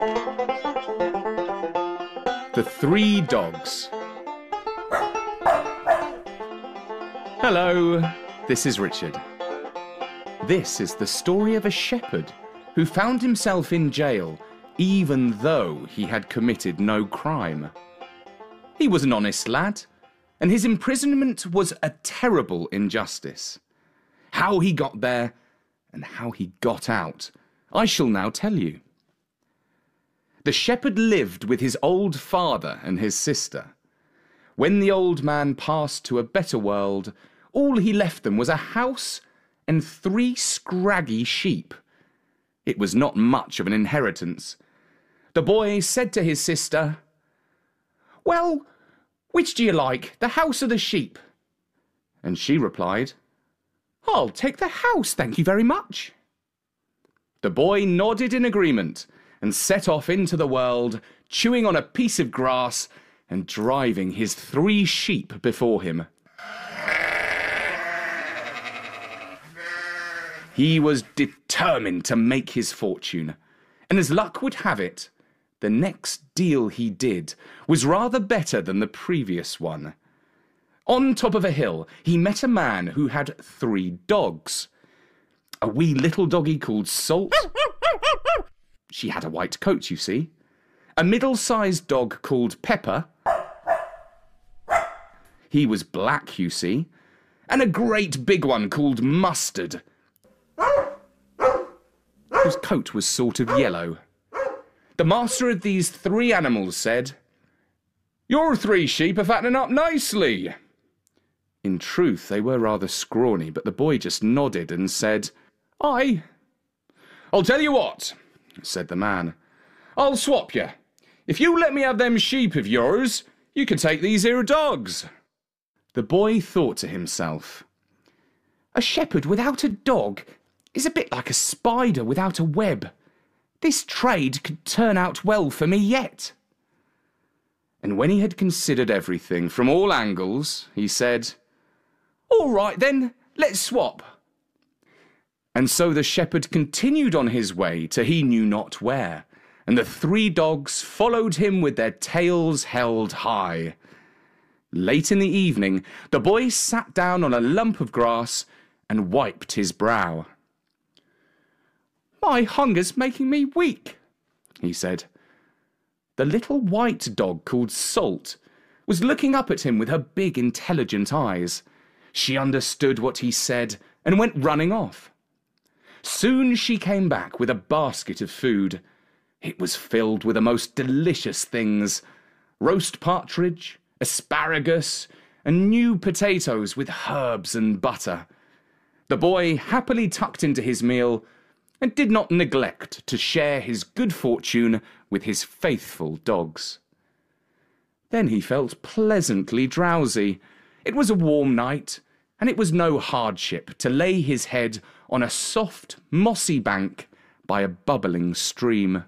The Three Dogs. Hello, this is Richard. This is the story of a shepherd who found himself in jail even though he had committed no crime. He was an honest lad, and his imprisonment was a terrible injustice. How he got there and how he got out, I shall now tell you. The shepherd lived with his old father and his sister. When the old man passed to a better world, all he left them was a house and 3 scraggy sheep. It was not much of an inheritance. The boy said to his sister, "Well, which do you like, the house or the sheep?" And she replied, "I'll take the house, thank you very much." The boy nodded in agreement and set off into the world, chewing on a piece of grass and driving his 3 sheep before him. He was determined to make his fortune, and as luck would have it, the next deal he did was rather better than the previous one. On top of a hill, he met a man who had 3 dogs. A wee little doggy called Salt. She had a white coat, you see. A middle-sized dog called Pepper. He was black, you see. And a great big one called Mustard, whose coat was sort of yellow. The master of these 3 animals said, "Your 3 sheep are fattening up nicely." In truth, they were rather scrawny, but the boy just nodded and said, "Aye." "I'll tell you what," said the man. "I'll swap you. If you let me have them sheep of yours, you can take these here dogs." The boy thought to himself, "A shepherd without a dog is a bit like a spider without a web. This trade could turn out well for me yet." And when he had considered everything from all angles, he said, "All right then, let's swap." And so the shepherd continued on his way to he knew not where, and the 3 dogs followed him with their tails held high. Late in the evening, the boy sat down on a lump of grass and wiped his brow. "My hunger's making me weak," he said. The little white dog called Salt was looking up at him with her big, intelligent eyes. She understood what he said and went running off. Soon she came back with a basket of food. It was filled with the most delicious things: roast partridge, asparagus, and new potatoes with herbs and butter. The boy happily tucked into his meal and did not neglect to share his good fortune with his faithful dogs. Then he felt pleasantly drowsy. It was a warm night, and it was no hardship to lay his head on a soft, mossy bank by a bubbling stream.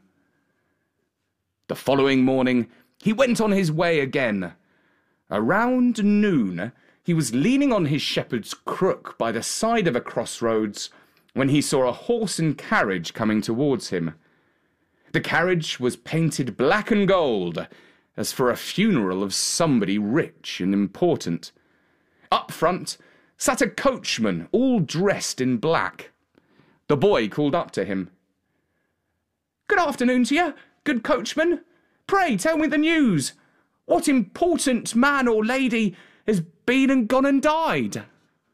The following morning, he went on his way again. Around noon, he was leaning on his shepherd's crook by the side of a crossroads when he saw a horse and carriage coming towards him. The carriage was painted black and gold, as for a funeral of somebody rich and important. Up front sat a coachman, all dressed in black. The boy called up to him. "Good afternoon to you, good coachman. Pray tell me the news. What important man or lady has been and gone and died?"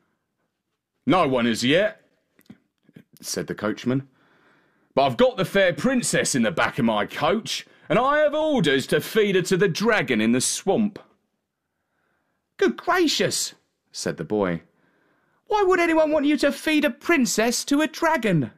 "No one as yet," said the coachman. "But I've got the fair princess in the back of my coach, and I have orders to feed her to the dragon in the swamp." "Good gracious," said the boy. "Why would anyone want you to feed a princess to a dragon?"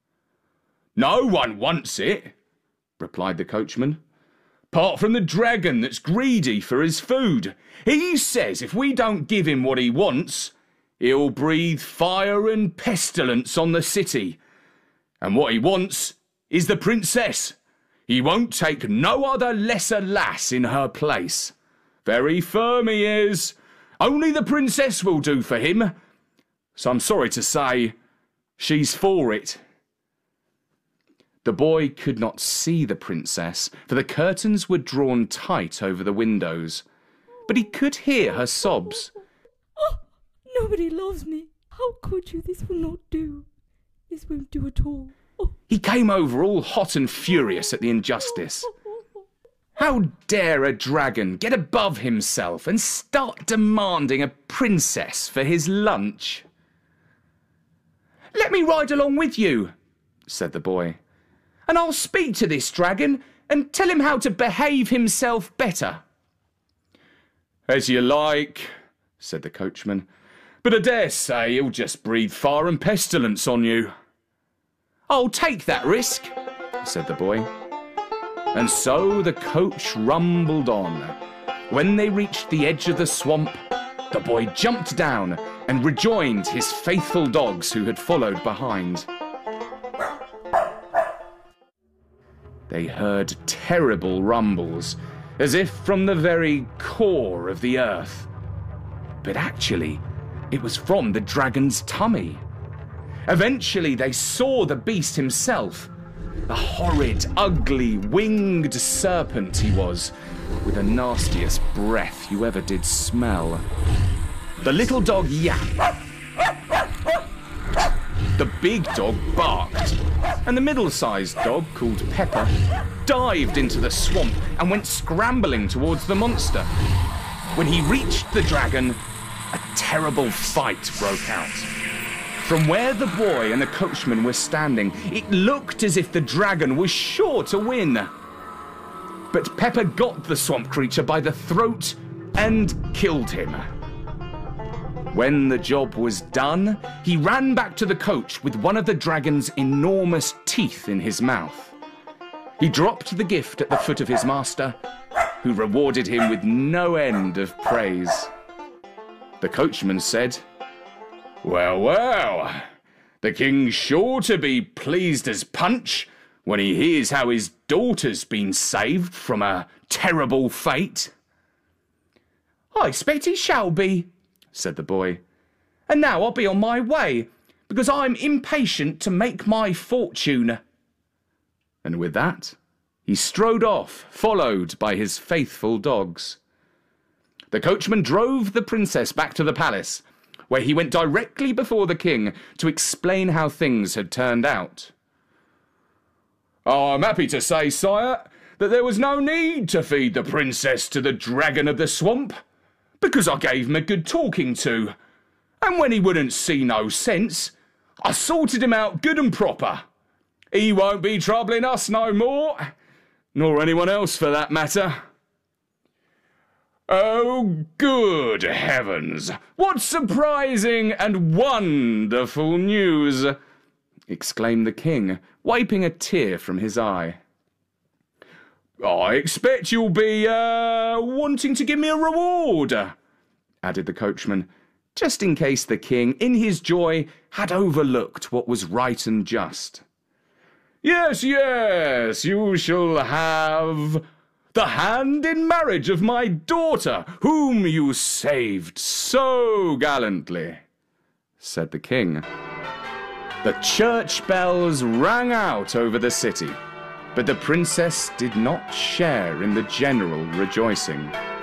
"No one wants it," replied the coachman, "apart from the dragon that's greedy for his food. He says if we don't give him what he wants, he'll breathe fire and pestilence on the city. And what he wants is the princess. He won't take no other lesser lass in her place. Very firm he is. Only the princess will do for him. So I'm sorry to say, she's for it." The boy could not see the princess, for the curtains were drawn tight over the windows, but he could hear her sobs. Oh, nobody loves me. How could you? This will not do. This won't do at all. Oh. He came over all hot and furious at the injustice. How dare a dragon get above himself and start demanding a princess for his lunch? "Let me ride along with you," said the boy, "and I'll speak to this dragon and tell him how to behave himself better." "As you like," said the coachman, "but I dare say he'll just breathe fire and pestilence on you." "I'll take that risk," said the boy. And so the coach rumbled on. When they reached the edge of the swamp, the boy jumped down and rejoined his faithful dogs who had followed behind. They heard terrible rumbles, as if from the very core of the earth. But actually, it was from the dragon's tummy. Eventually, they saw the beast himself. The horrid, ugly, winged serpent he was, with the nastiest breath you ever did smell. The little dog yapped. The big dog barked. And the middle-sized dog, called Pepper, dived into the swamp and went scrambling towards the monster. When he reached the dragon, a terrible fight broke out. From where the boy and the coachman were standing, it looked as if the dragon was sure to win. But Pepper got the swamp creature by the throat and killed him. When the job was done, he ran back to the coach with one of the dragon's enormous teeth in his mouth. He dropped the gift at the foot of his master, who rewarded him with no end of praise. The coachman said, "Well, well, the king's sure to be pleased as punch when he hears how his daughter's been saved from a terrible fate." "I expect he shall be," said the boy. "And now I'll be on my way, because I'm impatient to make my fortune." And with that, he strode off, followed by his faithful dogs. The coachman drove the princess back to the palace, where he went directly before the king to explain how things had turned out. "I'm happy to say, sire, that there was no need to feed the princess to the dragon of the swamp, because I gave him a good talking to, and when he wouldn't see no sense, I sorted him out good and proper. He won't be troubling us no more, nor anyone else for that matter." "Oh, good heavens! What surprising and wonderful news!" exclaimed the king, wiping a tear from his eye. "I expect you'll be, wanting to give me a reward," added the coachman, just in case the king, in his joy, had overlooked what was right and just. "Yes, yes, you shall have the hand in marriage of my daughter, whom you saved so gallantly," said the king. The church bells rang out over the city, but the princess did not share in the general rejoicing.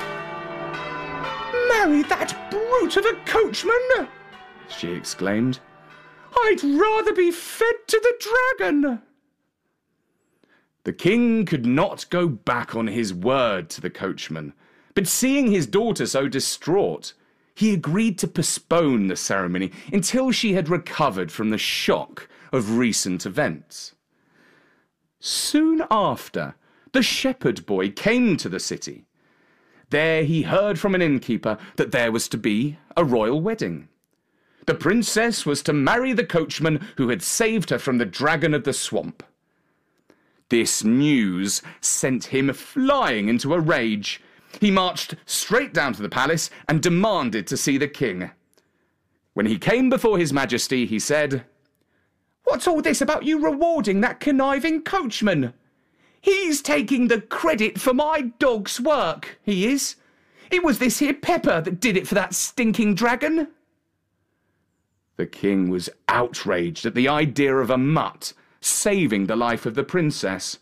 "Marry that brute of a coachman!" she exclaimed. "I'd rather be fed to the dragon." The king could not go back on his word to the coachman, but seeing his daughter so distraught, he agreed to postpone the ceremony until she had recovered from the shock of recent events. Soon after, the shepherd boy came to the city. There he heard from an innkeeper that there was to be a royal wedding. The princess was to marry the coachman who had saved her from the dragon of the swamp. This news sent him flying into a rage. He marched straight down to the palace and demanded to see the king. When he came before his majesty, he said, "What's all this about you rewarding that conniving coachman? He's taking the credit for my dog's work, he is. It was this here Pepper that did it for that stinking dragon." The king was outraged at the idea of a mutt saving the life of the princess.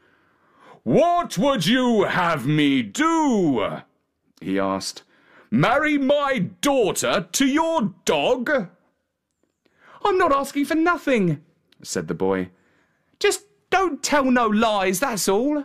"What would you have me do?" he asked. "Marry my daughter to your dog?" "I'm not asking for nothing," said the boy. "Just don't tell no lies, that's all."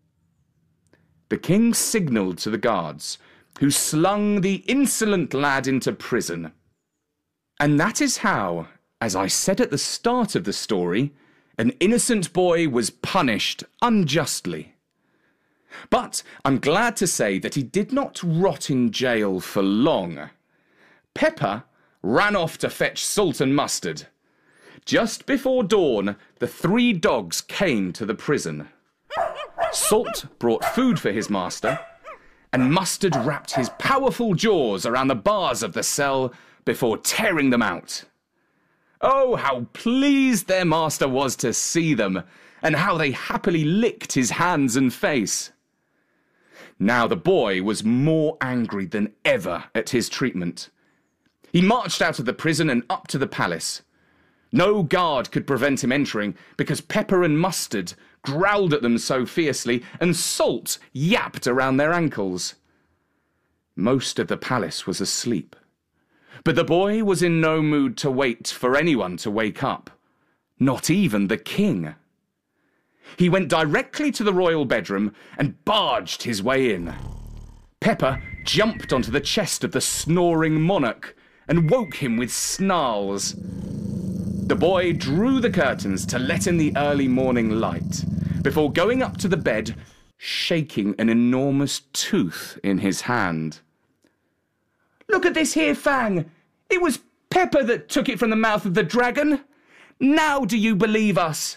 The king signalled to the guards, who slung the insolent lad into prison. And that is how, as I said at the start of the story, an innocent boy was punished unjustly. But I'm glad to say that he did not rot in jail for long. Pepper ran off to fetch salt and mustard. Just before dawn, the 3 dogs came to the prison. Salt brought food for his master, and Mustard wrapped his powerful jaws around the bars of the cell before tearing them out. Oh, how pleased their master was to see them, and how they happily licked his hands and face. Now the boy was more angry than ever at his treatment. He marched out of the prison and up to the palace. No guard could prevent him entering because Pepper and Mustard growled at them so fiercely and Salt yapped around their ankles. Most of the palace was asleep, but the boy was in no mood to wait for anyone to wake up, not even the king. He went directly to the royal bedroom and barged his way in. Pepper jumped onto the chest of the snoring monarch and woke him with snarls. The boy drew the curtains to let in the early morning light before going up to the bed, shaking an enormous tooth in his hand. "Look at this here, Fang! It was Pepper that took it from the mouth of the dragon! Now do you believe us?"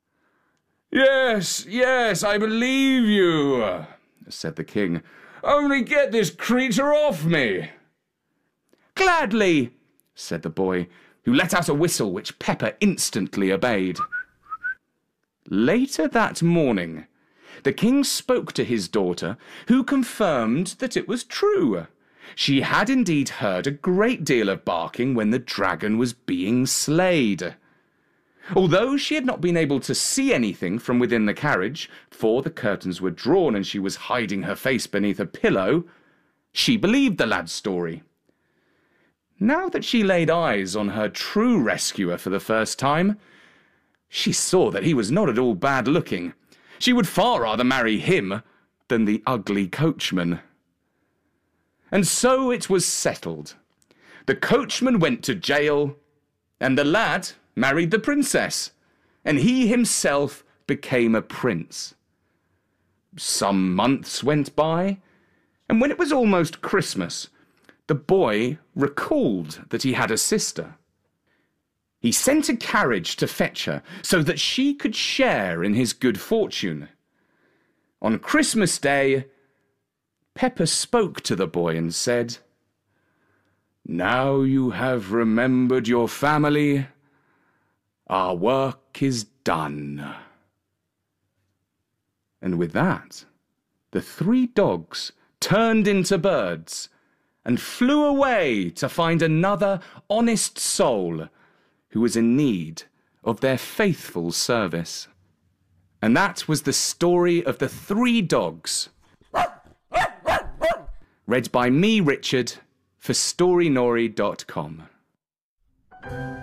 Yes, I believe you," said the king. "Only get this creature off me." "Gladly," said the boy, who let out a whistle which Pepper instantly obeyed. Later that morning, the king spoke to his daughter, who confirmed that it was true. She had indeed heard a great deal of barking when the dragon was being slayed. Although she had not been able to see anything from within the carriage, for the curtains were drawn and she was hiding her face beneath a pillow, she believed the lad's story. Now that she laid eyes on her true rescuer for the first time, she saw that he was not at all bad looking. She would far rather marry him than the ugly coachman. And so it was settled. The coachman went to jail, and the lad married the princess, and he himself became a prince. Some months went by, and when it was almost Christmas, the boy recalled that he had a sister. He sent a carriage to fetch her so that she could share in his good fortune. On Christmas Day, Pepper spoke to the boy and said, "Now you have remembered your family, our work is done." And with that, the 3 dogs turned into birds and flew away to find another honest soul who was in need of their faithful service. And that was the story of the 3 dogs. Read by me, Richard, for StoryNori.com.